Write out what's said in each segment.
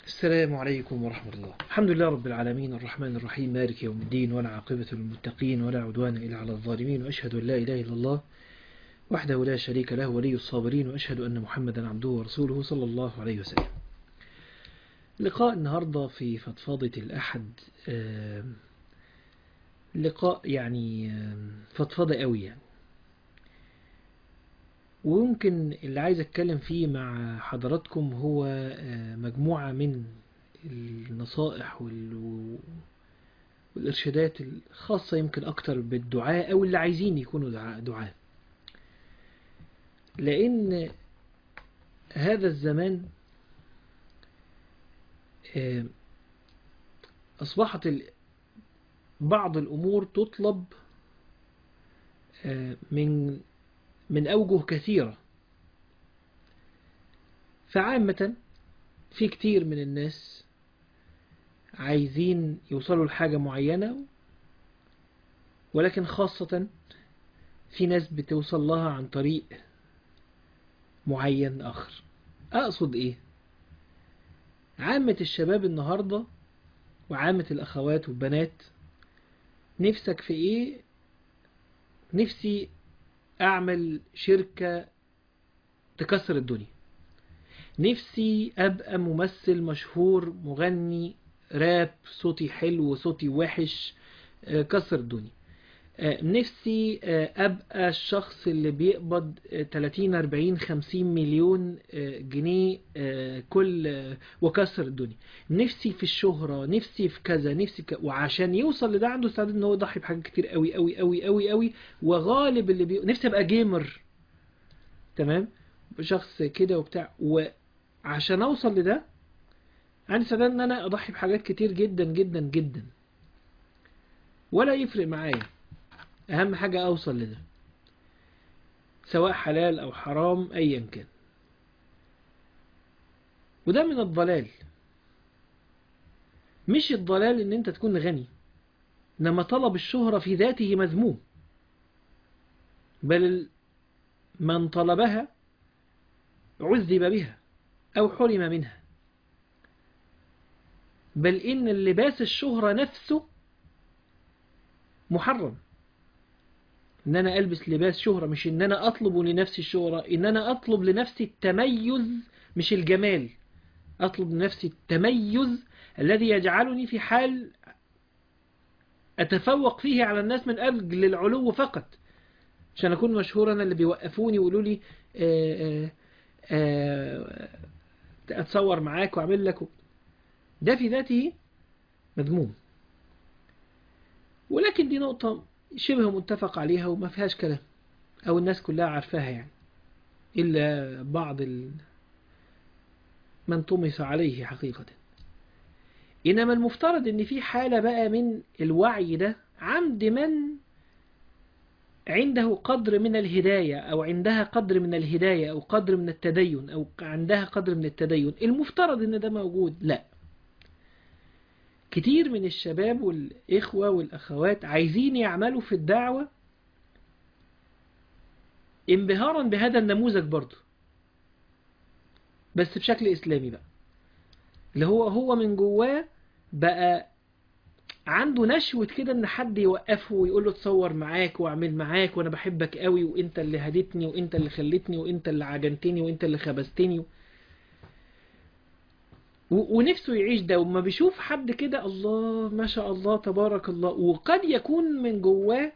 السلام عليكم ورحمة الله. الحمد لله رب العالمين الرحمن الرحيم مالك يوم الدين، ولا عاقبة للمتقين ولا عدوان إلا على الظالمين، وأشهد أن لا إله إلا الله وحده لا شريك له ولي الصابرين، وأشهد أن محمدا عبده ورسوله صلى الله عليه وسلم. لقاء النهاردة في فضفاضة الأحد. لقاء فضفاضة قوي يعني. ويمكن اللي عايز أتكلم فيه مع حضراتكم هو مجموعة من النصائح والإرشادات الخاصة يمكن أكتر بالدعاء أو اللي عايزين يكونوا دعاء. لأن هذا الزمان أصبحت بعض الأمور تطلب من أوجه كثيرة. فعامة في كتير من الناس عايزين يوصلوا لحاجة معينة، ولكن خاصة في ناس بتوصل لها عن طريق معين آخر. أقصد إيه؟ عامة الشباب النهاردة وعامة الأخوات والبنات، نفسك في إيه؟ نفسي أعمل شركة تكسر الدنيا، نفسي أبقى ممثل مشهور، مغني راب، صوتي حلو صوتي وحش، كسر الدنيا. نفسي أبقى الشخص اللي بيقبض 30 40 50 مليون جنيه وكسر الدنيا. نفسي في الشهرة، نفسي في كذا، وعشان يوصل لده عنده استعداد ان هو يضحي بحاجات كتير قوي قوي قوي قوي قوي. وغالب نفسي ابقى جيمر، تمام، شخص كده وبتاع. وعشان اوصل لده عندي استعداد ان انا اضحي بحاجات كتير جدا جدا جدا، ولا يفرق معايا. اهم حاجة اوصل لده، سواء حلال او حرام ايا كان. وده من الضلال. مش الضلال ان انت تكون غني، انما طلب الشهرة في ذاته مذموم، بل من طلبها عذب بها او حرم منها. بل ان اللباس الشهرة نفسه محرم. ان انا البس لباس شهرة، مش ان انا اطلب لنفسي الشهرة، ان انا اطلب لنفسي التميز مش الجمال. اطلب لنفسي التميز الذي يجعلني في حال اتفوق فيه على الناس من اجل العلو فقط، عشان اكون مشهور. انا اللي بيوقفوني ويقولوا لي اتصور معاك واعمل لك. ده في ذاته مذموم. ولكن دي نقطة شبه متفق عليها وما فيهاش كلام، او الناس كلها عارفاها يعني، الا بعض من طمس عليه حقيقة. إنما المفترض إن في حالة بقى من الوعي ده عند من عنده قدر من الهداية، أو عندها قدر من الهداية، أو قدر من التدين، أو عندها قدر من التدين. المفترض إن ده موجود. لا، كتير من الشباب والإخوة والأخوات عايزين يعملوا في الدعوة انبهارا بهذا النموذج برضه، بس بشكل إسلامي بقى، اللي هو من جواه بقى عنده نشوة كده ان حد يوقفه ويقول له تصور معاك واعمل معاك وانا بحبك قوي، وانت اللي هديتني وانت اللي خلتني وانت اللي عجنتني وانت اللي خبزتني. ونفسه يعيش ده. وما بيشوف حد كده، الله ما شاء الله تبارك الله، وقد يكون من جواه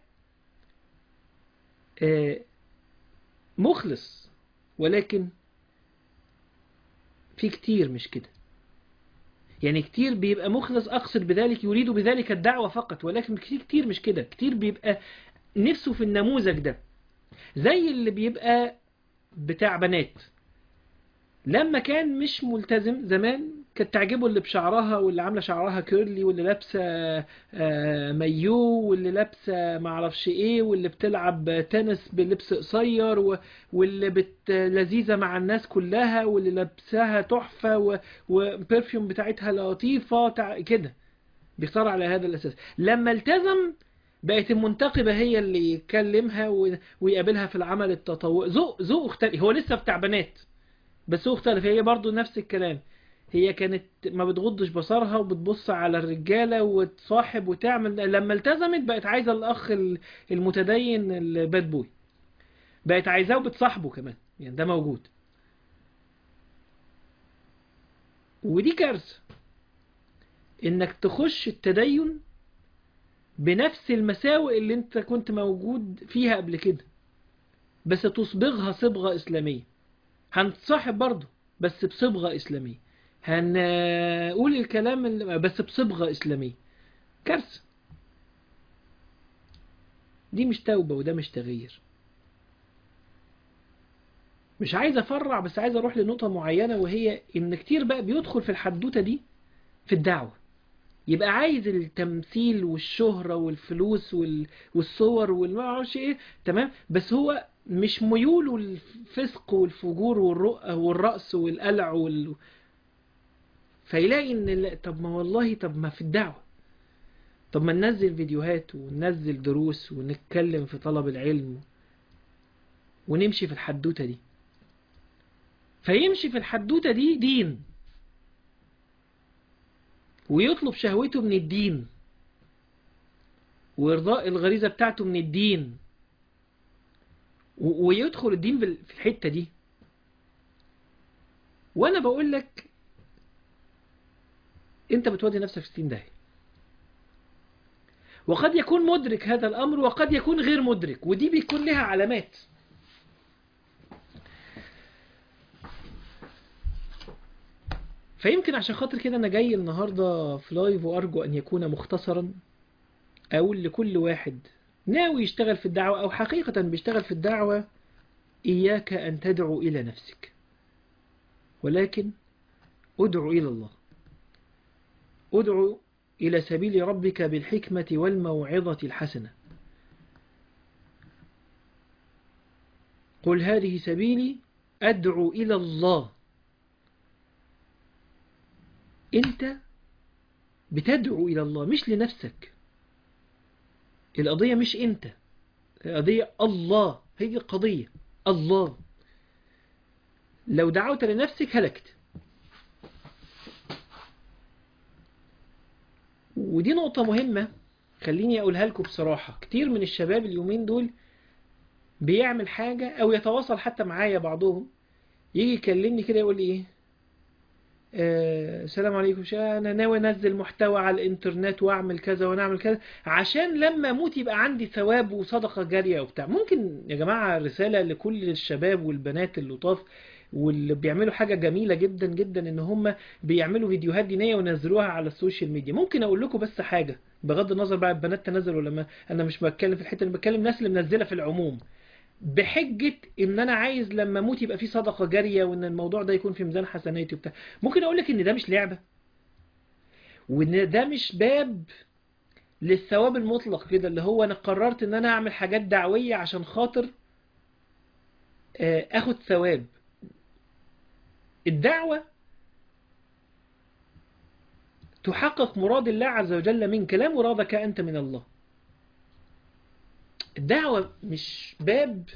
مخلص، ولكن في كتير مش كده. يعني كتير بيبقى مخلص، أقصد بذلك يريد بذلك الدعوة فقط، ولكن كتير مش كده. كتير بيبقى نفسه في النموذج ده، زي اللي بيبقى بتاع بنات لما كان مش ملتزم زمان، كانت تعجبه اللي بشعرها، واللي عامله شعرها كيرلي، واللي لابسه مايو، واللي لابسه معرفش ايه، واللي بتلعب تنس بلبس قصير، واللي لذيذه مع الناس كلها، واللي لابساها تحفه، وبرفيوم بتاعتها لطيفه كده. بيختار على هذا الاساس. لما التزم بقت المنتقبة هي اللي يكلمها ويقابلها في العمل التطوعي. ذوق اختلف. هو لسه بتاع بنات، بس هو اختلف. هي برضو نفس الكلام. هي كانت ما بتغضش بصرها وبتبص على الرجالة وتصاحب وتعمل. لما التزمت بقت عايزة الأخ المتدين الباد بوي، بقت عايزاه وبتصاحبه كمان، يعني ده موجود. ودي كارثة، إنك تخش التدين بنفس المساوئ اللي انت كنت موجود فيها قبل كده، بس تصبغها صبغة إسلامية. هنتصاحب برضه بس بصبغة إسلامية، هنقول الكلام بس بصبغة إسلامية. كارثة. دي مش توبة وده مش تغيير. مش عايز أفرع، بس عايز أروح لنقطة معينة، وهي إن كتير بقى بيدخل في الحدوتة دي في الدعوة، يبقى عايز التمثيل والشهرة والفلوس والصور والمعرفش ايه، تمام، بس هو مش ميوله الفسق والفجور والرأس والقلع فيلاقي ان طب ما والله، طب ما في الدعوة، طب ما ننزل فيديوهات وننزل دروس ونتكلم في طلب العلم ونمشي في الحدوتة دي. فيمشي في الحدوتة دي دين، ويطلب شهوته من الدين، وإرضاء الغريزة بتاعته من الدين، ويدخل الدين في الحتة دي. وانا بقول لك انت بتودي نفسك في 60 داهية. وقد يكون مدرك هذا الامر وقد يكون غير مدرك، ودي بيكون لها علامات. فيمكن عشان خاطر كده انا جاي النهاردة في لايف، وارجو ان يكون مختصرا، اقول لكل واحد ناوي يشتغل في الدعوة او حقيقة بيشتغل في الدعوة: اياك ان تدعو الى نفسك، ولكن ادعو الى الله. ادعو الى سبيل ربك بالحكمة والموعظة الحسنة. قل هذه سبيلي أدعو إلى الله. أنت بتدعو إلى الله مش لنفسك. القضية مش أنت، القضية الله. هي القضية الله. لو دعوت لنفسك هلكت. ودي نقطة مهمة، خليني أقولها لكم بصراحة. كتير من الشباب اليومين دول بيعمل حاجة أو يتواصل حتى معايا، بعضهم يجي يكلمني كده يقول لي إيه، السلام عليكم، انا ناوي انزل محتوى على الانترنت واعمل كذا ونعمل كذا عشان لما اموت يبقى عندي ثواب وصدقة جارية وبتاع. ممكن يا جماعة رسالة لكل الشباب والبنات اللطاف واللي بيعملوا حاجة جميلة جدا جدا، ان هم بيعملوا فيديوهات دينية وينزلوها على السوشيال ميديا. ممكن اقول لكم بس حاجة، بغض النظر بقى البنات تنزل ولا ما، انا مش بتكلم في الحتة اللي بتكلم الناس اللي منزلة في العموم، بحجة ان انا عايز لما اموت يبقى في صدقة جارية وان الموضوع ده يكون في ميزان حسناتي وبتاع. ممكن اقول لك ان ده مش لعبة، وان ده مش باب للثواب المطلق كده، اللي هو انا قررت ان انا اعمل حاجات دعوية عشان خاطر اخد ثواب. الدعوة تحقق مراد الله عز وجل منك، لا مرادك انت من الله. الدعوة مش باب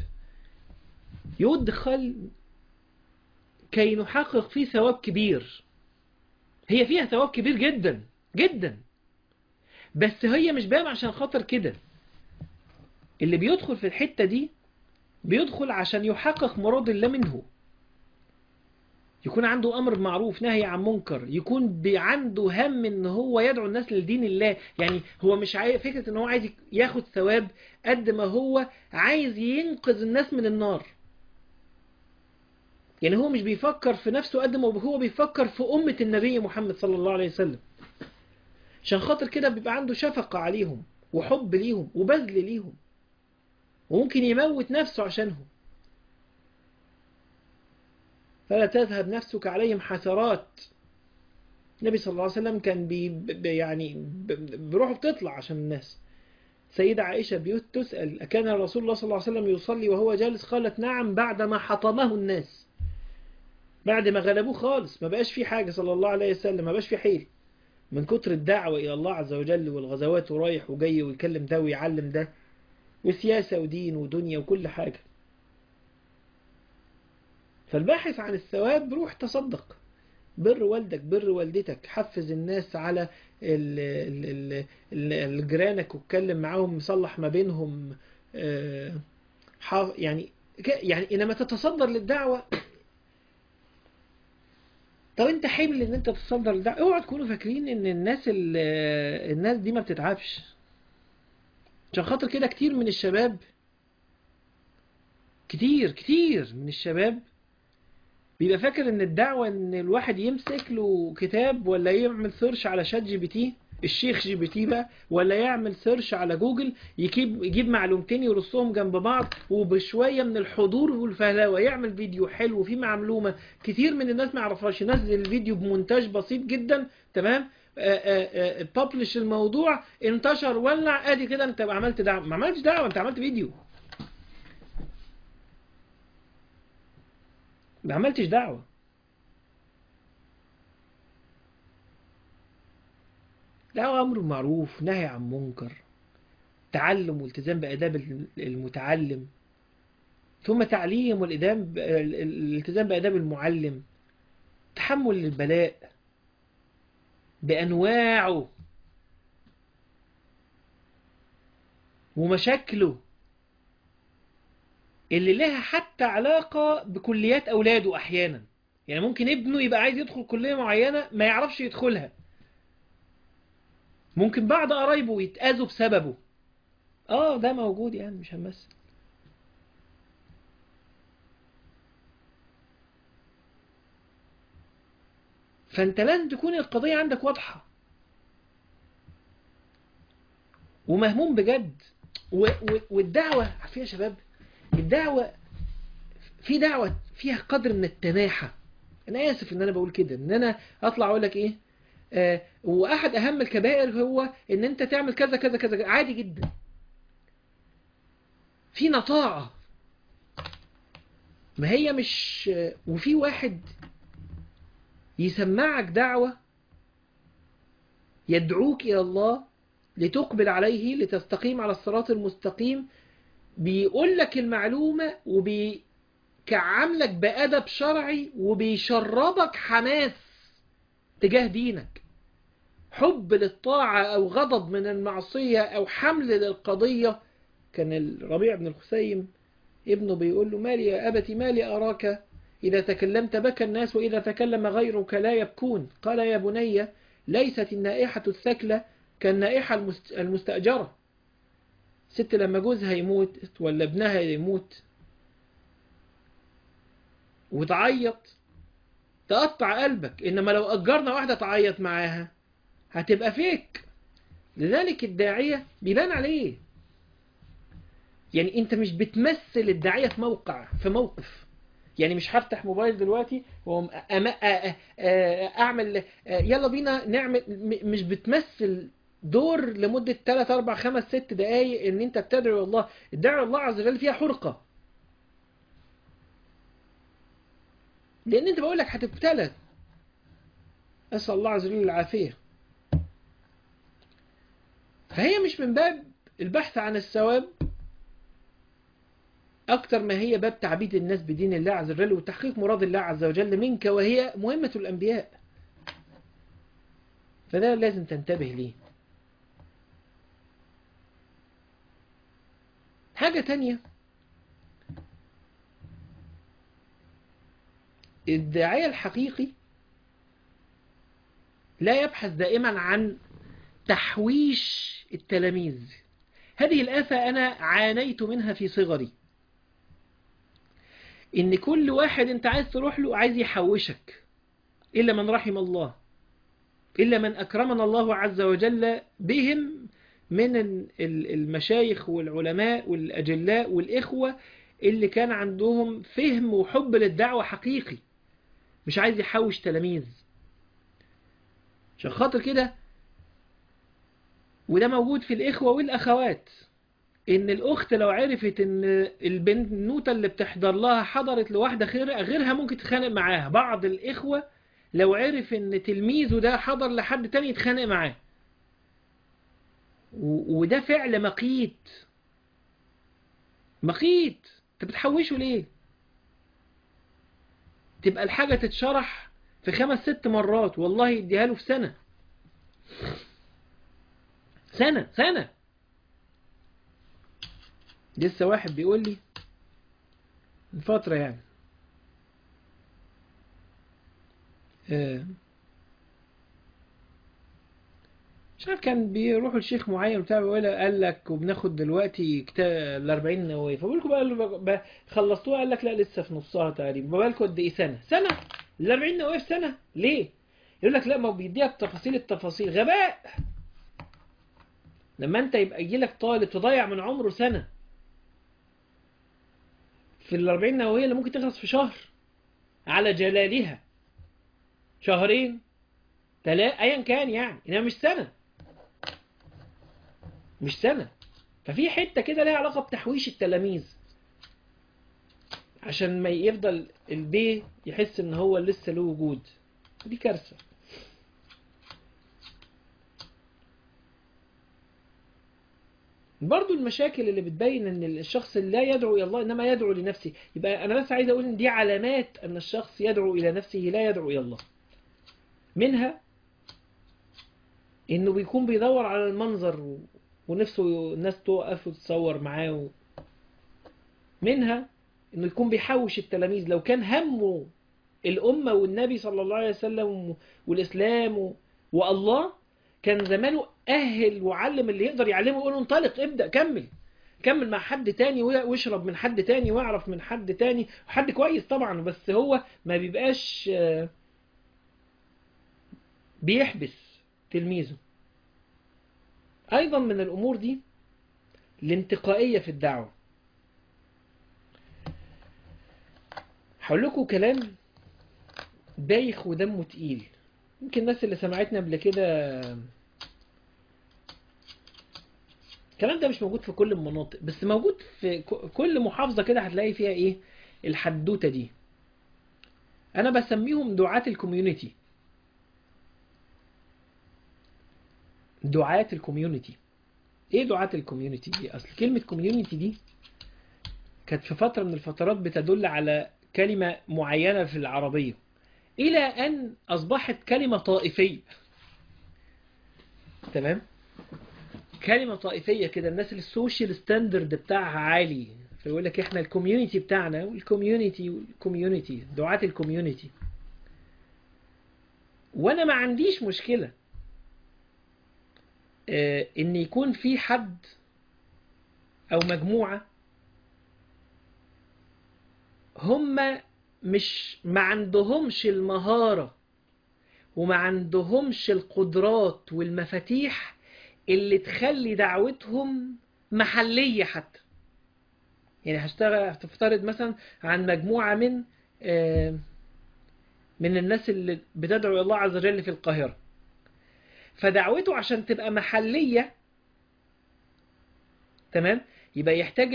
يدخل كي نحقق فيه ثواب كبير. هي فيها ثواب كبير جدا جدا، بس هي مش باب عشان خاطر كده. اللي بيدخل في الحتة دي بيدخل عشان يحقق مراد الله منه، يكون عنده أمر معروف نهي عن منكر، يكون عنده هم ان هو يدعو الناس لدين الله. يعني هو مش عايز فكرة ان هو عايز ياخد ثواب قد ما هو عايز ينقذ الناس من النار. يعني هو مش بيفكر في نفسه قد ما هو بيفكر في أمة النبي محمد صلى الله عليه وسلم. عشان خاطر كده بيبقى عنده شفقة عليهم وحب ليهم وبذل ليهم، وممكن يموت نفسه عشانهم. فلا تذهب نفسك عليهم حسرات. النبي صلى الله عليه وسلم كان بروحه بتطلع عشان الناس. سيدة عائشة تسأل: أكان رسول الله صلى الله عليه وسلم يصلي وهو جالس؟ قالت: نعم، بعدما حطمه الناس، بعد ما غلبوه خالص، ما بقاش في حاجة صلى الله عليه وسلم، ما بقاش في حيل من كتر الدعوة إلى الله عز وجل والغزوات، ورايح وجاي ويكلم ده ويعلم ده، وسياسة ودين ودنيا وكل حاجة. فالباحث عن الثواب روح تصدق، بر والدك، بر والدتك، حفز الناس على جيرانك واتكلم معاهم، صلح ما بينهم. آه، يعني يعني انما تتصدر للدعوة. طب انت حمل ان انت تتصدر للدعوة، اوعوا تكونوا فاكرين ان الناس دي ما بتتعبش. عشان خاطر كده كتير من الشباب، كتير من الشباب بيبقى فاكر ان الدعوة ان الواحد يمسك له كتاب، ولا يعمل سيرش على شات جي بي تي، الشيخ جي بي تي بقى، ولا يعمل سيرش على جوجل، يجيب معلومتين يرصهم جنب بعض، وبشوية من الحضور والفهلاوة يعمل فيديو حلو فيه معلومة كتير من الناس ما يعرفهاش، ينزل الفيديو بمونتاج بسيط جدا، تمام، ببلش الموضوع، انتشر، ولع، ادي كده انت عملت دعوة. ما عملتش دعوة، انت عملت فيديو، ما عملتش دعوة. دعوة أمر معروف، نهي عن منكر، تعلم والتزام بآداب المتعلم، ثم تعليم الالتزام بآداب المعلم، تحمل البلاء بأنواعه ومشاكله اللي لها حتى علاقة بكليات أولاده أحيانا. يعني ممكن ابنه يبقى عايز يدخل كلية معينة ما يعرفش يدخلها، ممكن بعض قرايبه يتأذوا بسببه. ده موجود، يعني مش هنمثل. فانت لازم تكون القضية عندك واضحة ومهموم بجد. والدعوة، عارفين يا شباب، الدعوة، في دعوة فيها قدر من التناحة. أنا آسف إن أنا بقول كده، إن أنا أطلع أقول لك إيه، وأحد أهم الكبائر هو إن أنت تعمل كذا كذا كذا، عادي جدا، في نطاعة. ما هي مش وفي واحد يسمعك دعوة، يدعوك إلى الله لتقبل عليه، لتستقيم على الصراط المستقيم، بيقول لك المعلومة وبيكعملك بأدب شرعي، وبيشربك حماس تجاه دينك، حب للطاعة أو غضب من المعصية أو حمل للقضية. كان الربيع بن الخثيم ابنه بيقول له: مالي يا أبتي، مالي أراك إذا تكلمت بكى الناس وإذا تكلم غيرك لا يبكون؟ قال: يا بني، ليست النائحة الثكلى كالنائحة المستأجرة. ست لما جوزها يموت ولا ابنها يموت وتعيط تقطع قلبك، إنما لو أجرنا واحدة تعيط معاها هتبقى فيك. لذلك الداعية بيبان عليه، يعني انت مش بتمثل الداعية في موقف. يعني مش هفتح موبايل دلوقتي اعمل يلا بينا نعمل، مش بتمثل دور لمدة 3 4 5 6 دقايق ان انت بتدعو الله. الدعوة الله عز وجل فيها حرقة، لان انت بقول لك هتبتلى، اسال الله عز وجل العافية. فهي مش من باب البحث عن الثواب أكتر ما هي باب تعبيد الناس بدين الله عز وجل وتحقيق مراد الله عز وجل منك، وهي مهمة الأنبياء. فده لازم تنتبه ليه. حاجة تانية، الداعية الحقيقي لا يبحث دائما عن تحويش التلاميذ. هذه الآفة أنا عانيت منها في صغري، إن كل واحد أنت عايز تروح له عايز يحوشك، إلا من رحم الله، إلا من أكرمنا الله عز وجل بهم من المشايخ والعلماء والأجلاء والإخوة اللي كان عندهم فهم وحب للدعوة حقيقي، مش عايز يحوش تلاميذ. عشان خاطر كده، وده موجود في الإخوة والأخوات، إن الأخت لو عرفت إن البنوتة اللي بتحضر لها حضرت لواحدة غيرها ممكن تتخانق معاها. بعض الإخوة لو عرف إن تلميذه ده حضر لحد تاني يتخانق معاه، وده فعل مقيت. انت بتحوشه ليه؟ تبقى الحاجة تتشرح في 5-6 مرات، والله يديها له في سنة. سنة. لسه واحد بيقول لي من فترة يعني مش عارف، كان بيروحوا لشيخ معين وبتاع، بيقول قال لك وبناخد دلوقتي كتاب ال40 نووية، فبقول لكم بقى خلصتوها؟ قال لك لا لسه في نصها تقريبا. بقى لكم قد ايه؟ سنة ال40 نووية في سنة؟ ليه؟ يقول لك لا، ما هو بيديها التفاصيل. غباء. لما انت يبقى يجي لك طالب تضيع من عمره سنة في ال40 نووية اللي ممكن تخلص في شهر على جلالها، شهرين 3 ايا كان يعني، انها مش سنة. ففي حتة كده ليها علاقة بتحويش التلاميذ، عشان ما يفضل البي يحس ان هو لسه له وجود. دي كارثة. برضو المشاكل اللي بتبين ان الشخص لا يدعو الى الله انما يدعو لنفسه. يبقى انا بس عايز اقول ان دي علامات ان الشخص يدعو الى نفسه لا يدعو الى الله. منها انه بيكون بيدور على المنظر ونفسه الناس توقف وتتصور معاه. منها انه يكون بيحوش التلاميذ. لو كان همه الأمة والنبي صلى الله عليه وسلم والإسلام والله، كان زمانه أهل وعلم اللي يقدر يعلمه، يقول له انطلق، ابدأ، كمل مع حد تاني، واشرب من حد تاني، واعرف من حد تاني، حد كويس طبعا، بس هو ما بيبقاش بيحبس تلميذه. أيضا من الأمور دي الانتقائية في الدعوة. هقول لكم كلام بايخ ودمه تقيل، يمكن الناس اللي سمعتنا قبل كده. الكلام ده مش موجود في كل المناطق، بس موجود في كل محافظة كده، هتلاقي فيها ايه الحدوتة دي. انا بسميهم دعاة الكوميونيتي. دعاة الكوميونيتي. ايه دعاة الكوميونيتي دي؟ اصل كلمة كوميونيتي دي كانت في فترة من الفترات بتدل على كلمة معينة في العربية، الى ان اصبحت كلمة طائفية. تمام؟ كلمة طائفية كده، الناس اللي السوشيال ستاندرد بتاعها عالي، فيقول لك احنا الكوميونيتي بتاعنا، والكوميونيتي دعاة الكوميونيتي. وانا ما عنديش مشكلة ان يكون في حد او مجموعة هم مش ما عندهمش المهارة وما عندهمش القدرات والمفاتيح اللي تخلي دعوتهم محلية حتى. يعني هتفترض مثلا عن مجموعة من الناس اللي بتدعو الله عز وجل في القاهرة، فدعوته عشان تبقى محلية، تمام، يبقى يحتاج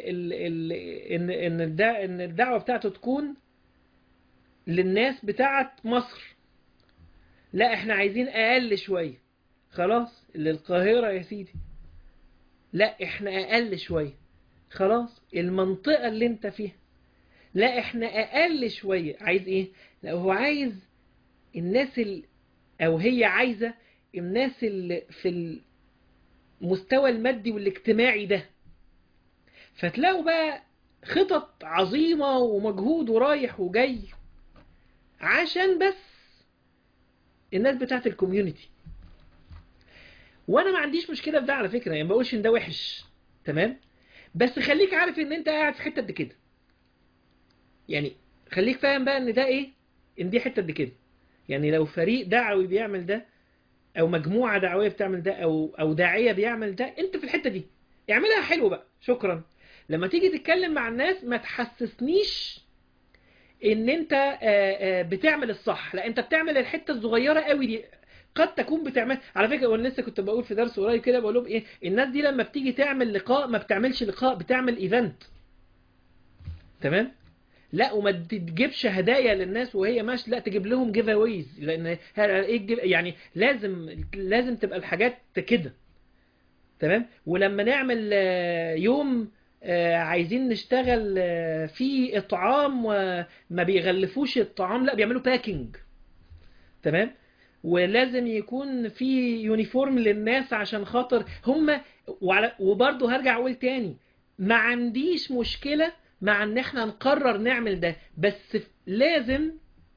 ان الدعوة بتاعته تكون للناس بتاعت مصر. لا احنا عايزين اقل شوية. خلاص للقاهرة يا سيدي. لا احنا اقل شوية. خلاص المنطقة اللي انت فيها. لا احنا اقل شوية. عايز ايه؟ لا هو عايز الناس او هي عايزة الناس اللي في المستوى المادي والاجتماعي ده. فتلاقوا بقى خطط عظيمة ومجهود ورايح وجاي عشان بس الناس بتاعت الكوميونتي. وانا ما عنديش مشكلة في ده على فكرة، يعني ما بقولش ان ده وحش، تمام، بس خليك عارف ان انت قاعد في حتة قد كده. يعني خليك فاهم بقى ان ده ايه، ان دي حتة قد كده. يعني لو فريق دعوي بيعمل ده، او مجموعة دعوية بتعمل ده، او داعية بيعمل ده، انت في الحتة دي اعملها حلو بقى، شكرا. لما تيجي تتكلم مع الناس ما تحسسنيش ان انت بتعمل الصح، لا انت بتعمل الحتة الصغيرة قوي دي. قد تكون بتعمل على فكرة، وانا لسه كنت بقول في درس قريب كده، بقول لهم ايه، الناس دي لما بتيجي تعمل لقاء ما بتعملش لقاء، بتعمل ايفنت. تمام؟ لا وما تجيبش هدايا للناس وهي ماشيه، لا تجيب لهم جيف اويز، لان ايه يعني لازم تبقى الحاجات كده. تمام؟ ولما نعمل يوم عايزين نشتغل فيه اطعام وما بيغلفوش الطعام، لا بيعملوا باكينج. تمام. ولازم يكون في يونيفورم للناس عشان خاطر هم. وبرضه هرجع اقول تاني، ما عنديش مشكلة مع ان احنا نقرر نعمل ده، بس لازم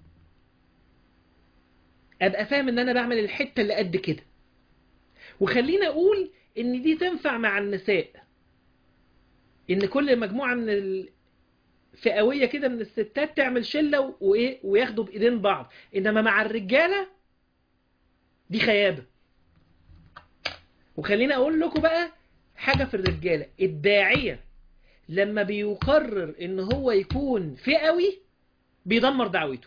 ابقى فاهم ان انا بعمل الحتة اللي قد كده. وخلينا اقول ان دي تنفع مع النساء، ان كل مجموعة من فئوية كده من الستات تعمل شلة وايه وياخدوا بايدين بعض. انما مع الرجالة دي خيابة. وخليني اقول لكم بقى حاجة في الرجالة، الداعية لما بيقرر ان هو يكون فئوي بيدمر دعوته.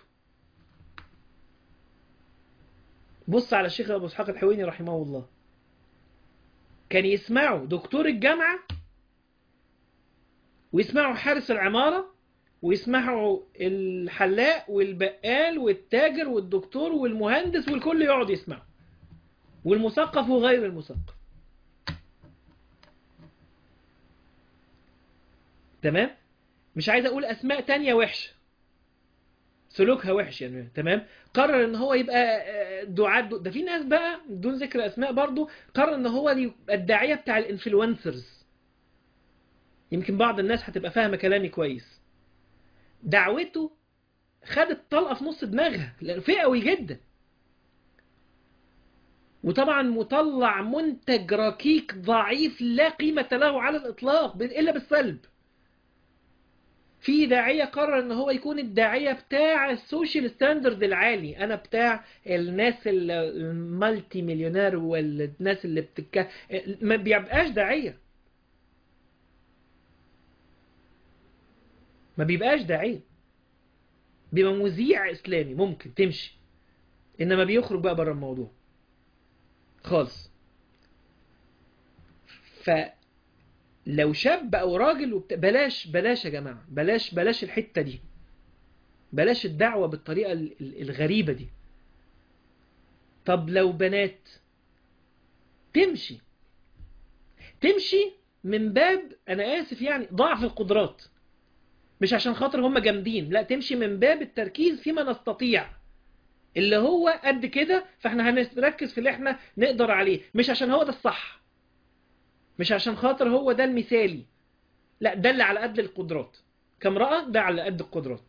بص على الشيخ ابو اسحاق الحويني رحمه الله، كان يسمعوا دكتور الجامعة ويسمعوا حارس العمارة ويسمعوا الحلاق والبقال والتاجر والدكتور والمهندس، والكل يقعد يسمع، والمثقف وغير المثقف. تمام. مش عايز اقول اسماء تانية وحشة، سلوكها وحش يعني. تمام. قرر ان هو يبقى دعاة. ده في ناس بقى بدون ذكر اسماء برضو قرر ان هو يبقى الداعية بتاع الانفلونسرز. يمكن بعض الناس هتبقى فاهمة كلامي كويس. دعوته خدت طلقة في نص دماغها لأنه فئوي جدا، وطبعا مطلع منتج ركيك ضعيف لا قيمة له على الإطلاق إلا بالسلب. في داعية قرر ان هو يكون الداعية بتاع السوشيال ستاندرد العالي، انا بتاع الناس المالتي مليونير والناس اللي ما بيبقاش داعية. ما بيبقاش داعية، بيبقى مذيع اسلامي ممكن تمشي، انما بيخرج بقى بره الموضوع خالص. فلو شاب او راجل بلاش يا جماعة، بلاش الحتة دي، بلاش الدعوة بالطريقة الغريبة دي. طب لو بنات تمشي من باب، انا اسف يعني، ضعف القدرات، مش عشان خاطر هم جامدين، لا، تمشي من باب التركيز فيما نستطيع، اللي هو قد كده، فاحنا هنركز في اللي احنا نقدر عليه، مش عشان هو ده الصح، مش عشان خاطر هو ده المثالي، لا، ده اللي على قد القدرات كامرأة، ده على قد القدرات.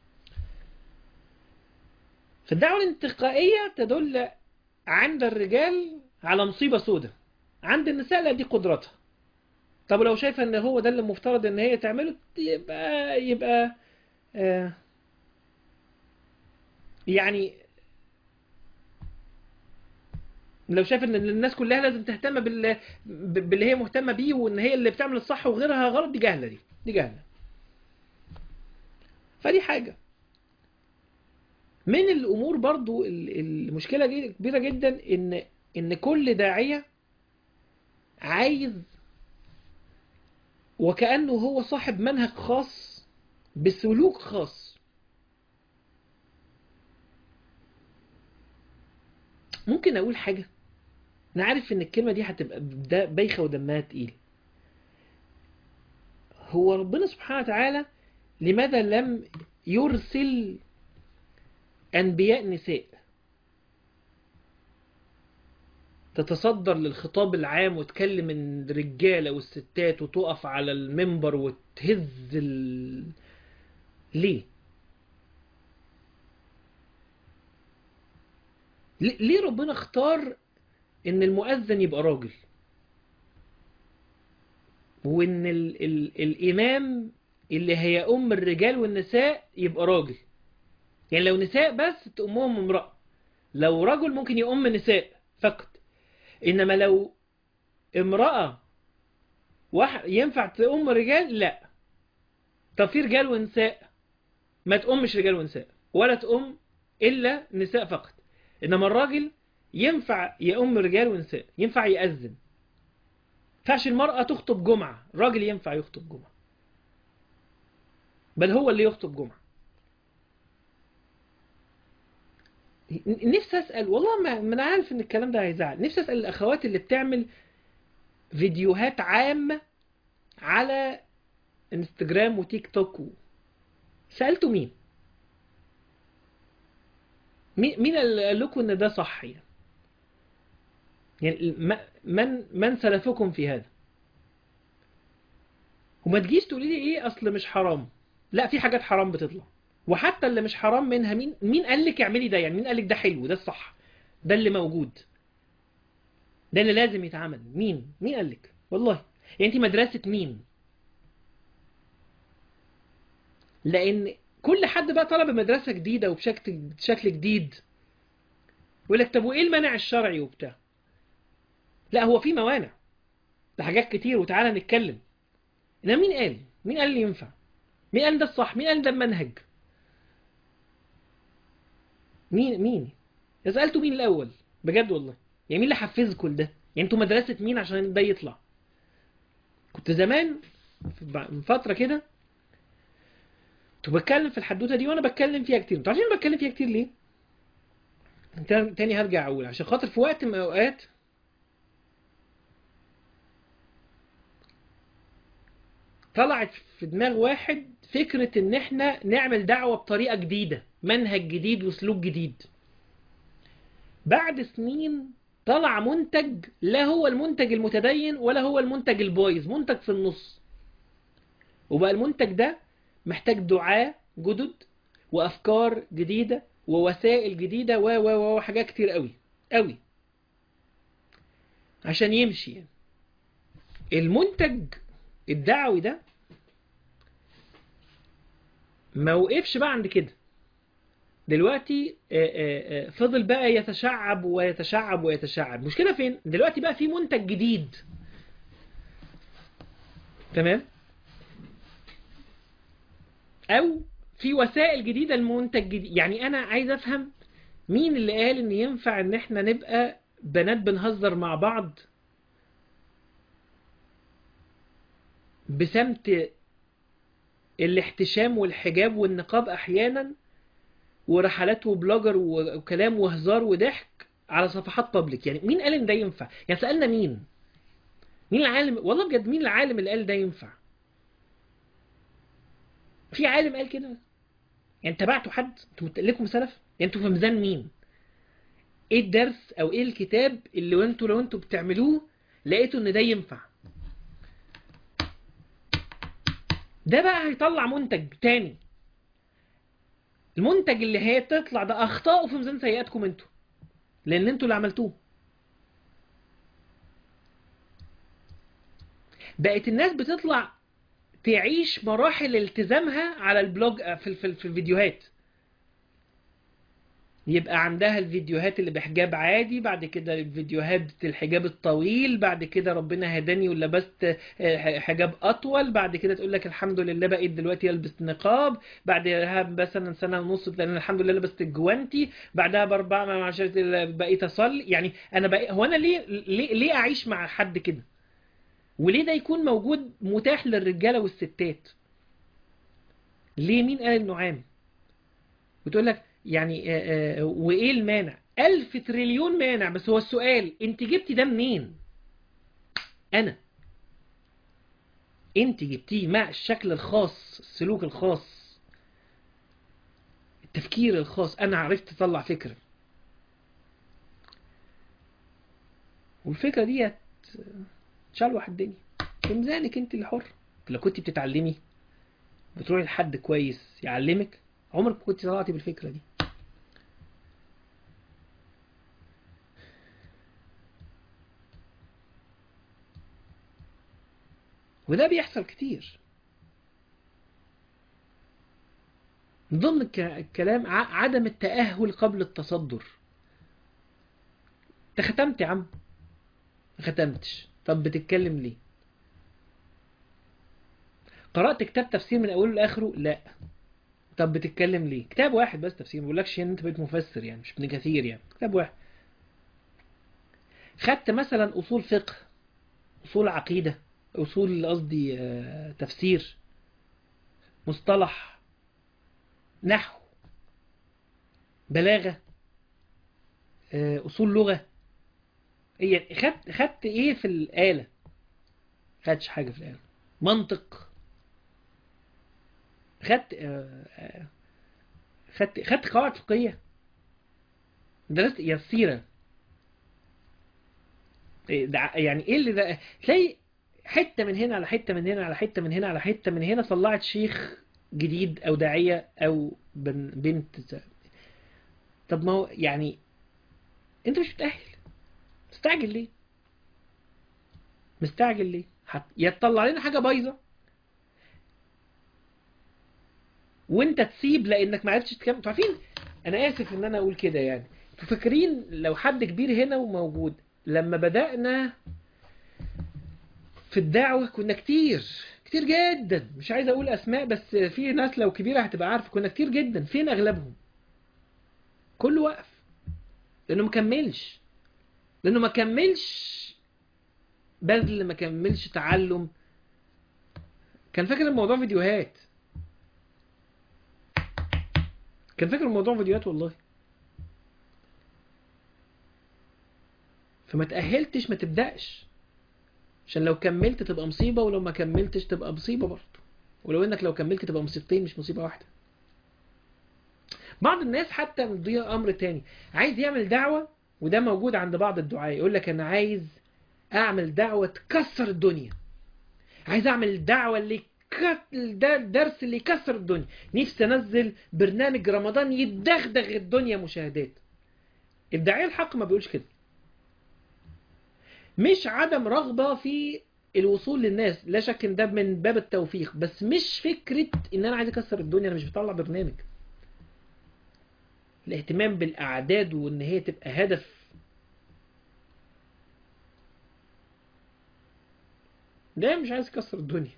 فالدعوة الانتقائية تدل عند الرجال على مصيبة سودة، عند النساء لا، دي قدرتها. طب لو شايفة ان هو ده اللي المفترض ان هي تعمله، يبقى آه يعني لو شايف ان الناس كلها لازم تهتم باللي هي مهتمة بيه، وان هي اللي بتعمل الصح وغيرها غلط، دي جهلة، دي جهلة. فدي حاجة من الامور برضو. المشكلة دي كبيرة جدا، ان كل داعية عايز وكأنه هو صاحب منهج خاص بسلوك خاص. ممكن اقول حاجة، انا عارف ان الكلمة دي هتبقى بايخة ودمها تقيل. هو ربنا سبحانه وتعالى لماذا لم يرسل انبياء نساء تتصدر للخطاب العام وتكلم الرجالة والستات وتقف على المنبر وتهز ليه؟ ليه ربنا اختار ان المؤذن يبقى راجل، وان الامام اللي هي الرجال والنساء يبقى راجل؟ يعني لو نساء بس تأمهم امرأة، لو رجل ممكن يؤم نساء فقط، انما لو امرأة ينفع تأم رجال؟ لا. طب في رجال ونساء، ما تأمش رجال ونساء، ولا تأم إلا نساء فقط. إنما الراجل ينفع يأم رجال ونساء، ينفع يأذن. ينفعش المرأة تخطب جمعة، الراجل ينفع يخطب جمعة، بل هو اللي يخطب جمعة. نفسي أسأل والله، ما أنا عارف إن الكلام ده هيزعل، نفسي أسأل الأخوات اللي بتعمل فيديوهات عامة على انستجرام وتيك توك، سألتوا مين؟ مين اللي قال لكم ان ده صح يعني؟ يعني من سلفكم في هذا؟ وما تجيش تقولي لي ايه اصل مش حرام. لا، في حاجات حرام بتطلع، وحتى اللي مش حرام منها مين قال لك اعملي ده؟ يعني مين قال لك ده حلو، ده الصح، ده اللي موجود، ده اللي لازم يتعمل؟ مين قال لك والله؟ يعني انت مدرسة مين؟ لان كل حد بقى طلب مدرسة جديدة وبشكل جديد، يقول لك طب وايه المانع الشرعي وبتاع؟ لا، هو في موانع لحاجات كتير، وتعالى نتكلم. انما مين قال اللي ينفع؟ مين قال ده الصح؟ مين قال ده المنهج؟ مين سألته مين الاول؟ بجد والله. يعني مين اللي حفزكم ده؟ يعني انتوا مدرسة مين عشان ده يطلع؟ كنت زمان من فترة كده كنت بتكلم في الحدوتة دي، وانا بتكلم فيها كتير. انتوا عارفين انا بتكلم فيها كتير ليه؟ تاني هرجع اقول عشان خاطر في وقت من الاوقات طلعت في دماغ واحد فكرة ان احنا نعمل دعوة بطريقة جديدة، منهج جديد وسلوك جديد. بعد سنين طلع منتج لا هو المنتج المتدين ولا هو المنتج البايظ، منتج في النص. وبقى المنتج ده محتاج دعاة جدد وافكار جديدة ووسائل جديدة وحاجات كتير قوي قوي عشان يمشي يعني. المنتج الدعوي ده ما وقفش بقى عند كده. دلوقتي فضل بقى يتشعب ويتشعب ويتشعب. مشكلة فين؟ دلوقتي بقى في منتج جديد، تمام، او في وسائل جديدة لمنتج جديد. يعني انا عايز افهم مين اللي قال ان ينفع ان احنا نبقى بنات بنهزر مع بعض بسمت الاحتشام والحجاب والنقاب احيانا، ورحلات وبلوجر وكلام وهزار وضحك على صفحات بابليك. يعني مين قال ان ده ينفع؟ يعني سألنا مين العالم والله بجد، مين العالم اللي قال ده ينفع؟ في عالم قال كده؟ يعني تبعتوا حد؟ انتوا لكم سلف؟ يعني انتوا في ميزان مين؟ ايه الدرس او ايه الكتاب اللي انتوا لو انتوا بتعملوه لقيتوا ان ده ينفع؟ ده بقى هيطلع منتج تاني. المنتج اللي هي تطلع ده اخطاؤه في ميزان سيئاتكم انتوا، لان انتوا اللي عملتوه. بقت الناس بتطلع تعيش مراحل التزامها على البلوج في الفيديوهات. يبقى عندها الفيديوهات اللي بحجاب عادي، بعد كده الفيديوهات الحجاب الطويل، بعد كده ربنا هداني ولبست حجاب اطول، بعد كده تقول لك الحمد لله بقيت دلوقتي البس نقاب، بعدها مثلا سنه ونص لان الحمد لله لبست الجوانتي، بعدها باربع مع عشرة بقيت اصلي. يعني انا بقى هو انا ليه اعيش مع حد كده؟ وليه ده يكون موجود متاح للرجاله والستات؟ ليه؟ مين قال انه عام؟ بتقول لك يعني وايه المانع؟ 1000 تريليون مانع. بس هو السؤال انت جبتي ده منين؟ انا انت جبتيه مع الشكل الخاص، السلوك الخاص، التفكير الخاص. انا عرفت اطلع فكرة، والفكرة دي تشلوح الدنيا. في ميزانك انت اللي حر. لو كنت بتتعلمي بتروحي لحد كويس يعلمك، عمرك ما كنت طلعتي بالفكرة دي. وده بيحصل كتير. من ضمن الكلام عدم التأهل قبل التصدر. انت ختمت يا عم؟ ما ختمتش. طب بتتكلم ليه؟ قرأت كتاب تفسير من اوله لاخره؟ لا. طب بتتكلم ليه؟ كتاب واحد بس تفسير، ما بقولكش ان انت بقيت مفسر يعني، مش ابن كثير يعني، كتاب واحد. خدت مثلا اصول فقه، اصول عقيدة، اصول قصدي تفسير، مصطلح، نحو، بلاغة، اصول لغة. يعني خدت ايه في الآلة؟ خدش حاجة في الآلة. منطق؟ خدت خدت قواعد فقهية؟ درست يا السيرة، يعني ايه اللي ده؟ تلاقي حتة من هنا على حتة من هنا على حتة من هنا على حتة من هنا طلعت شيخ جديد او داعية او بنت. طب ما هو يعني انت مش متأهل، مستعجل ليه؟ مستعجل ليه؟ يا تطلع لنا حاجة بايظة وانت تسيب لانك ما عرفتش تكمل. انتوا عارفين، انا اسف ان انا اقول كده يعني، انتوا فاكرين لو حد كبير هنا وموجود لما بدأنا في الدعوة كنا كتير كتير جدا، مش عايز اقول اسماء بس في ناس لو كبيرة هتبقى عارف كنا كتير جدا. فين اغلبهم؟ كله وقف لانه مكملش، لانه ما كملش بذل، ما كملش تعلم. كان فاكر الموضوع فيديوهات، كان فاكر الموضوع فيديوهات والله. فما تأهلتش ما تبدأش، عشان لو كملت تبقى مصيبة، ولو ما كملتش تبقى مصيبة برضه، ولو انك لو كملت تبقى مصيبتين مش مصيبة واحدة. بعض الناس حتى مضيع امر تاني، عايز يعمل دعوة، وده موجود عند بعض الدعاة، يقول لك انا عايز اعمل دعوة تكسر الدنيا، عايز اعمل دعوة اللي ده الدرس اللي يكسر الدنيا، نفسي انزل برنامج رمضان يدغدغ الدنيا مشاهدات. الداعية الحق ما بيقولش كده، مش عدم رغبة في الوصول للناس، لا شك ان ده من باب التوفيق، بس مش فكرة ان انا عايز اكسر الدنيا، انا مش بطلع برنامج. الاهتمام بالاعداد وان هي تبقى هدف، ده مش عايز يكسر الدنيا.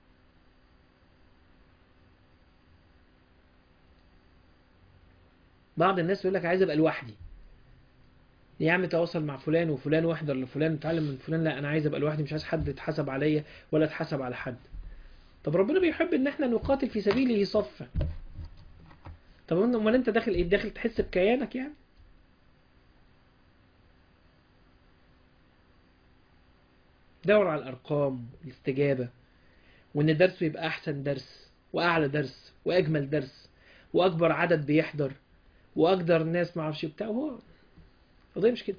بعض الناس يقول لك عايز ابقى لوحدي، يا عم تواصل مع فلان وفلان واحضر لفلان وتعلم من فلان، لا انا عايز ابقى لوحدي، مش عايز حد يتحسب عليا ولا اتحسب على حد. طب ربنا بيحب ان احنا نقاتل في سبيله صفا. طب امال انت داخل ايه؟ داخل تحس بكيانك يعني؟ دور على الارقام، الاستجابة، وان درسه يبقى احسن درس واعلى درس واجمل درس واكبر عدد بيحضر واقدر الناس ما اعرفش بتاع. هو القضيه مش كده.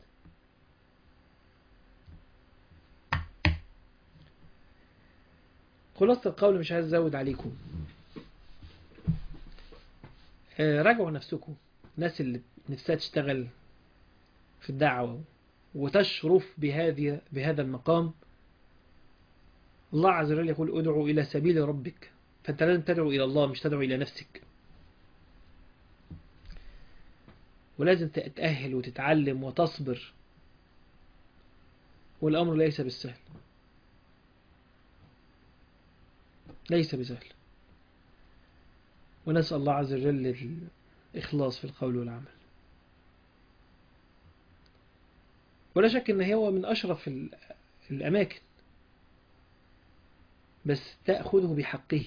خلاصة القول، مش عايز ازود عليكم، راجعوا نفسكم. الناس اللي نفسها تشتغل في الدعوة وتشرف بهذا المقام، الله عز وجل يقول ادعوا إلى سبيل ربك، فأنت لازم تدعو إلى الله مش تدعو إلى نفسك، ولازم تتأهل وتتعلم وتصبر، والأمر ليس بالسهل، ليس بسهل. ونسأل الله عز وجل الإخلاص في القول والعمل. ولا شك أن هو من أشرف الأماكن، بس تأخذه بحقه.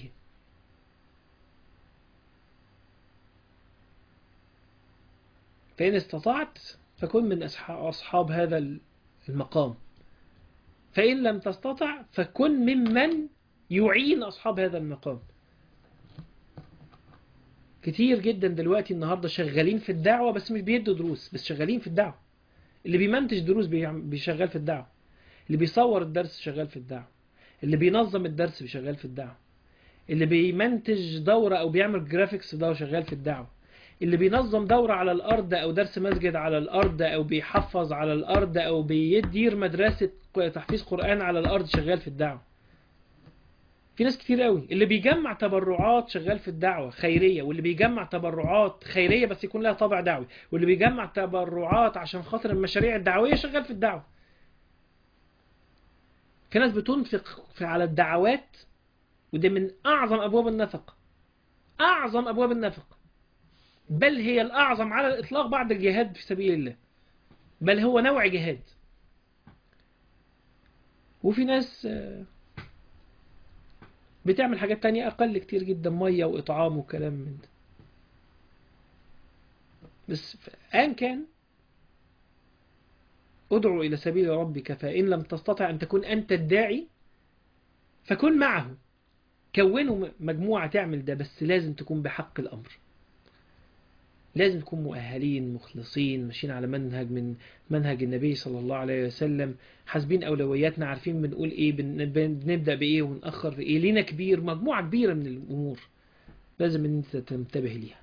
فإن استطعت فكن من أصحاب هذا المقام، فإن لم تستطع فكن ممن يعين أصحاب هذا المقام. كتير جدا دلوقتي النهاردة شغالين في الدعوة بس مش بيدوا دروس، بس شغالين في الدعوة. اللي بيمنتج دروس بيشغال في الدعوة، اللي بيصور الدرس شغال في الدعوة، اللي بينظم الدرس بيشغال في الدعوة، اللي بيمنتج دورة أو بيعمل جرافيكس ده شغال في الدعوة، اللي بينظم دورة على الأرض أو درس مسجد على الأرض أو بيحفظ على الأرض أو بيدير مدرسة تحفيظ قرآن على الأرض شغال في الدعوة. في ناس كتير قوي اللي بيجمع تبرعات شغال في الدعوة خيرية، واللي بيجمع تبرعات خيرية بس يكون لها طابع دعوي، واللي بيجمع تبرعات عشان خاطر المشاريع الدعوية شغال في الدعوة. في ناس بتنفق على الدعوات، وده من أعظم أبواب النفق، أعظم أبواب النفق، بل هي الأعظم على الإطلاق بعد الجهاد في سبيل الله، بل هو نوع جهاد. وفي ناس بتعمل حاجات تانية أقل كتير جدا، مية وإطعام وكلام من ده. بس أيا كان، ادعو إلى سبيل ربك، فإن لم تستطع أن تكون أنت الداعي فكن معه، كونوا مجموعة تعمل ده، بس لازم تكون بحق الأمر. لازم نكون مؤهلين مخلصين ماشيين على منهج من منهج النبي صلى الله عليه وسلم، حاسبين أولوياتنا، عارفين بنقول إيه، بنبدأ بإيه ونأخر في إيه، لينا كبير، مجموعة كبيرة من الأمور لازم إن أنت تنتبه ليها.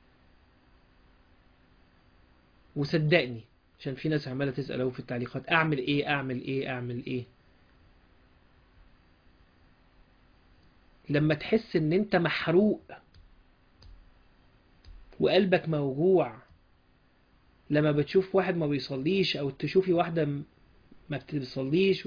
وصدقني عشان في ناس عمالة تسأل أهو في التعليقات أعمل إيه أعمل إيه أعمل إيه. لما تحس إن أنت محروق وقلبك موجوع لما بتشوف واحد ما بيصليش أو تشوفي واحدة ما بتصليش،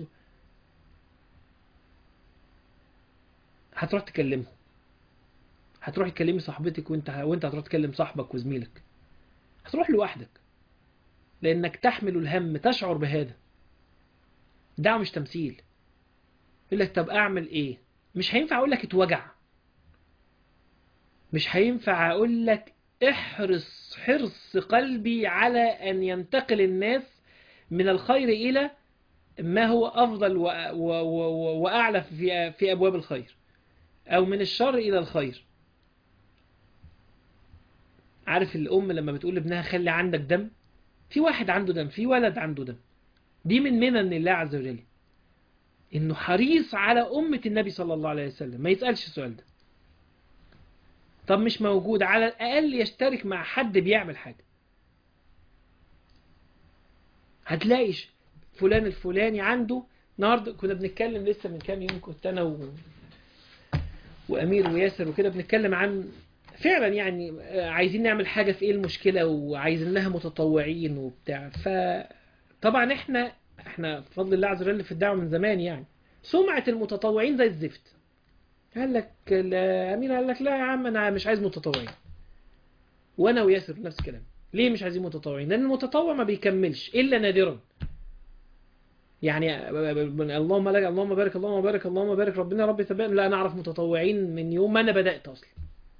هتروح تكلمه، هتروح تكلمي صاحبتك، وانت هتروح تكلم صاحبك وزميلك، هتروح لوحدك لأنك تحمل الهم، تشعر بهذا. ده مش تمثيل. يقول لك طب أعمل إيه؟ مش هينفع أقول لك اتوجع، مش هينفع أقول لك احرص حرص قلبي على أن ينتقل الناس من الخير إلى ما هو أفضل وأعلى في أبواب الخير، أو من الشر إلى الخير. عارف الأم لما بتقول لابنها خلي عندك دم، في واحد عنده دم، في ولد عنده دم، دي من منن الله عز وجل، إنه حريص على أمة النبي صلى الله عليه وسلم، ما يسألش السؤال ده. طب مش موجود، على الأقل يشترك مع حد بيعمل حاجة. هتلاقي فلان الفلاني عنده. النهارده كنا بنتكلم لسه من كام يوم، كنت أنا وأمير وياسر وكده بنتكلم عن فعلا يعني عايزين نعمل حاجة، في إيه المشكلة، وعايزين لها متطوعين وبتاع. فطبعا احنا بفضل الله عز وجل في الدعوة من زمان يعني سمعة المتطوعين زي الزفت. قال لك أمير قال لك لا يا عم أنا مش عايز متطوعين، وأنا وياسر نفس الكلام. ليه مش عايزين متطوعين؟ لأن المتطوع ما بيكملش إلا نادرا. يعني اللهم لك اللهم بارك اللهم بارك اللهم بارك ربنا ربي ثبت. لا أنا أعرف متطوعين من يوم ما أنا بدأت أصلا.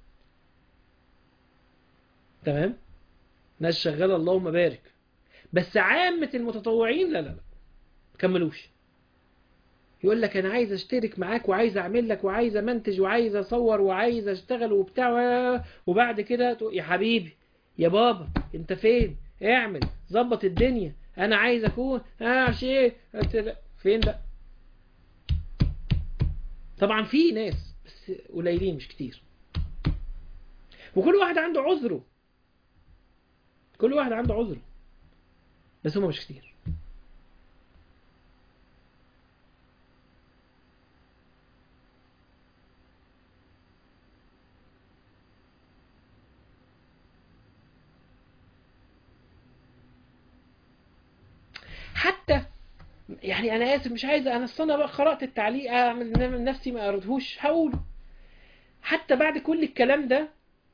تمام، ناس شغالة اللهم بارك، بس عامة المتطوعين لا كملوش. يقول لك أنا عايز أشترك معاك وعايز أعمل لك وعايز أمنتج وعايز أصور وعايز أشتغل وبتاع، وبعد كده يا حبيبي يا بابا أنت فين؟ اعمل ظبط الدنيا، أنا عايز أكون شيء فين بقى؟ طبعا في ناس بس قليلين مش كتير، وكل واحد عنده عذره، كل واحد عنده عذره، بس هم مش كتير. حتى يعني انا اسف مش عايز، انا الصنع بقى قرأت التعليق اعمل نفسي ما قريتهوش هقوله. حتى بعد كل الكلام ده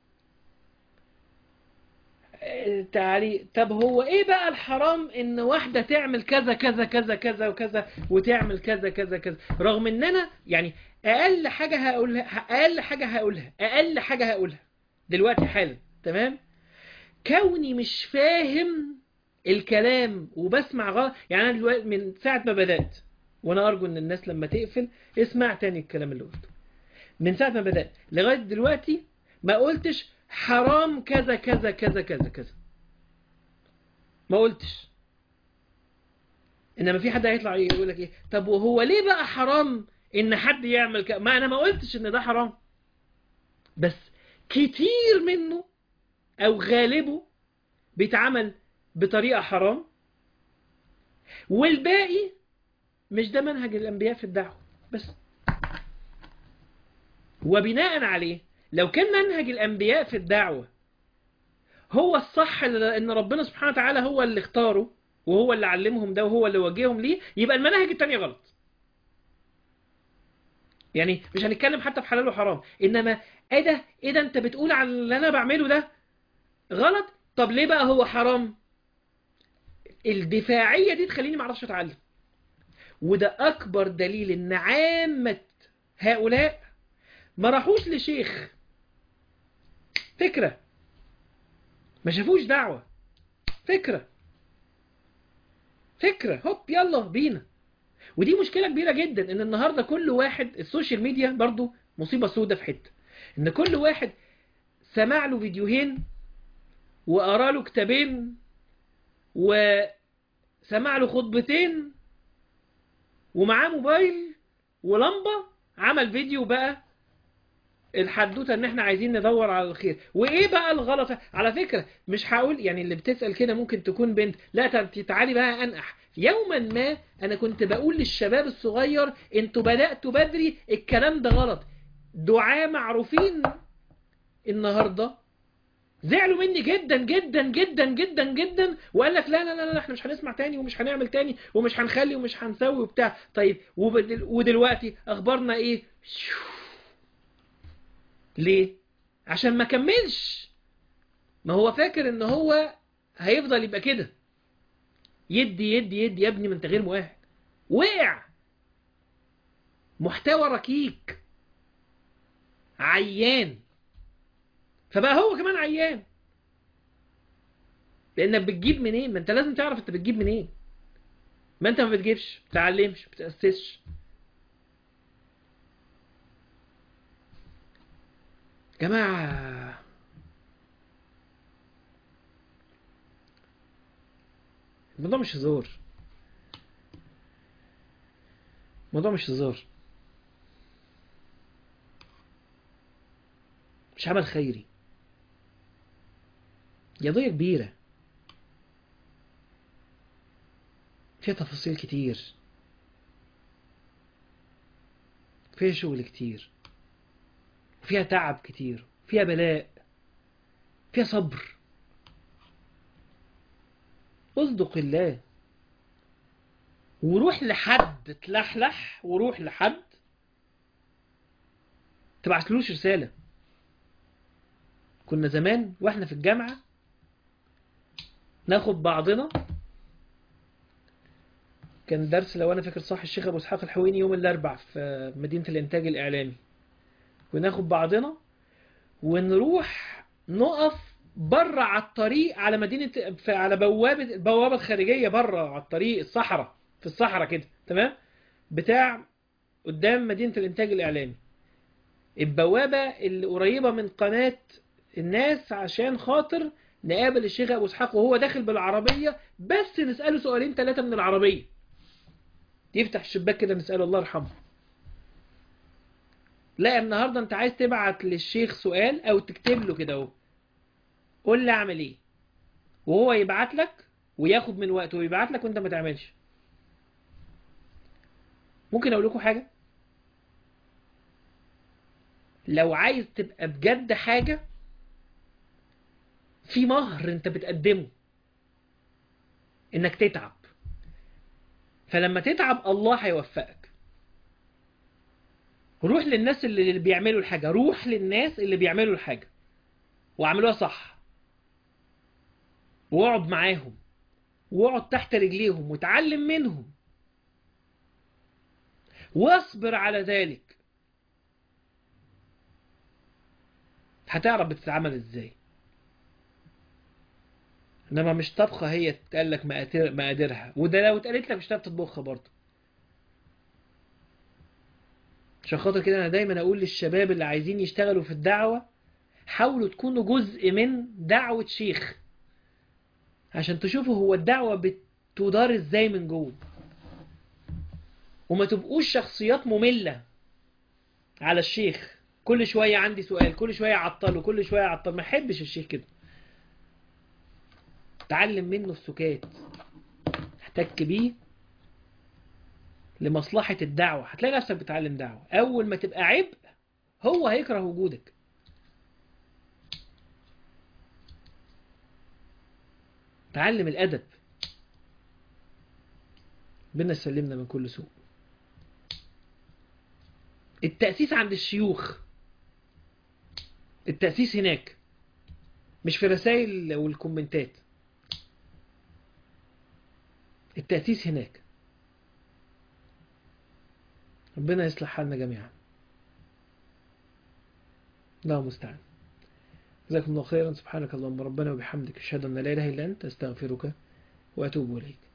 تعليق، طب هو ايه بقى الحرام ان واحدة تعمل كذا كذا كذا كذا وكذا وتعمل كذا كذا كذا، رغم ان انا يعني اقل حاجة هقولها دلوقتي حالا. تمام، كوني مش فاهم الكلام وبسمع غلط. يعني انا دلوقتي من ساعة ما بدأت، وانا ارجو ان الناس لما تقفل اسمع تاني الكلام اللي قلته، من ساعة ما بدأت لغاية دلوقتي ما قلتش حرام كذا كذا كذا كذا كذا، ما قلتش. انما في حد هيطلع يقول لك ايه، طب وهو ليه بقى حرام ان حد يعمل كذا؟ ما انا ما قلتش ان ده حرام، بس كتير منه او غالبه بيتعمل بطريقة حرام، والباقي مش ده منهج الأنبياء في الدعوة بس. وبناء عليه لو كان منهج الأنبياء في الدعوة هو الصح، إن ربنا سبحانه وتعالى هو اللي اختاره وهو اللي علمهم ده وهو اللي وجههم ليه، يبقى المناهج التانية غلط. يعني مش هنتكلم حتى في حلال وحرام، إنما إيه ده أنت بتقول على اللي أنا بعمله ده غلط، طب ليه بقى هو حرام؟ الدفاعية دي تخليني معرفش أتعلم. وده أكبر دليل إن عامة هؤلاء ما راحوش لشيخ فكرة، ما شافوش دعوة، فكرة هوب يلا بينا. ودي مشكلة كبيرة جدا، ان النهاردة كل واحد السوشيال ميديا برضو مصيبة سودة في حتة، ان كل واحد سمع له فيديوهين وقرا له كتابين وسمع له خطبتين ومعاه موبايل ولمبة، عمل فيديو بقى الحدوته ان احنا عايزين ندور على الخير. وايه بقى الغلط؟ على فكرة مش هقول يعني اللي بتسأل كده ممكن تكون بنت، لا تعالي بقى انقح. يوما ما انا كنت بقول للشباب الصغير انتوا بدأتوا بدري، الكلام ده غلط. دعاة معروفين النهاردة زعلوا مني جدا جدا جدا جدا جدا، وقال لك لا لا لا لا احنا مش هنسمع تاني ومش هنعمل تاني ومش هنخلي ومش هنسوي وبتاع. طيب ودلوقتي اخبارنا ايه؟ ليه؟ عشان ما كملش. ما هو فاكر ان هو هيفضل يبقى كده، يدي يدي يدي. يا ابني ما انت غير مؤهل. وقع. محتوى ركيك، عيان. فبقى هو كمان عيان، لانك بتجيب منين؟ ما انت لازم تعرف انت بتجيب منين. ما انت ما بتجيبش، بتعلمش، بتأسسش. جماعة الموضوع مش هزار، الموضوع مش هزار، مش عمل خيري، دي قضية كبيرة فيها تفاصيل كتير، فيها شغل كتير، فيها تعب كتير، فيها بلاء، فيها صبر. اصدق الله وروح لحد تلحلح، وروح لحد تبعتلوش رسالة. كنا زمان واحنا في الجامعة ناخد بعضنا، كان درس لو انا فاكر صح الشيخ ابو اسحاق الحويني يوم الاربع في مدينة الانتاج الاعلامي، وناخد بعضنا ونروح نقف بره على الطريق على مدينة على البوابة الخارجية بره على الطريق، الصحراء، في الصحراء كده تمام، بتاع قدام مدينة الانتاج الاعلامي، البوابة اللي قريبة من قناة الناس، عشان خاطر نقابل الشيخ ابو اسحاق وهو داخل بالعربية، بس نسأله سؤالين ثلاثة من العربية، يفتح الشباك كده نسأله الله يرحمه. لا النهاردة انت عايز تبعت للشيخ سؤال او تكتب له كده اهو، قول لي اعمل ايه، وهو يبعت لك وياخد من وقته ويبعت لك وانت ما تعملش. ممكن اقول لكم حاجة؟ لو عايز تبقى بجد حاجة، في مهر انت بتقدمه، انك تتعب. فلما تتعب الله هيوفقك. روح للناس اللي بيعملوا الحاجة، روح للناس اللي بيعملوا الحاجة وعملوها صح، واقعد معاهم واقعد تحت رجليهم وتعلم منهم، واصبر على ذلك. هتعرف بتتعمل ازاي. انما مش طبخة هي تقال لك مقاديرها، وده لو اتقالت لك مش هتعرف تطبخها برضه. عشان خاطر كده انا دايما اقول للشباب اللي عايزين يشتغلوا في الدعوة، حاولوا تكونوا جزء من دعوة شيخ، عشان تشوفوا هو الدعوة بتدار ازاي من جوه، وما تبقوش شخصيات مملة على الشيخ. كل شوية عندي سؤال، كل شوية عطله، كل شوية عطل. ما احبش الشيخ كده. تعلم منه السكات، احتك بيه لمصلحة الدعوة، هتلاقي نفسك بتعلم دعوة. أول ما تبقى عبء هو هيكره وجودك. تعلم الأدب. ربنا يسلمنا من كل سوء. التأسيس عند الشيوخ، التأسيس هناك، مش في الرسائل والكومنتات. التأسيس هناك. ربنا يصلح حالنا جميعا. الله المستعان. جزاكم الله خيرا. سبحانك اللهم ربنا وبحمدك، اشهد ان لا اله الا انت، استغفرك واتوب اليك.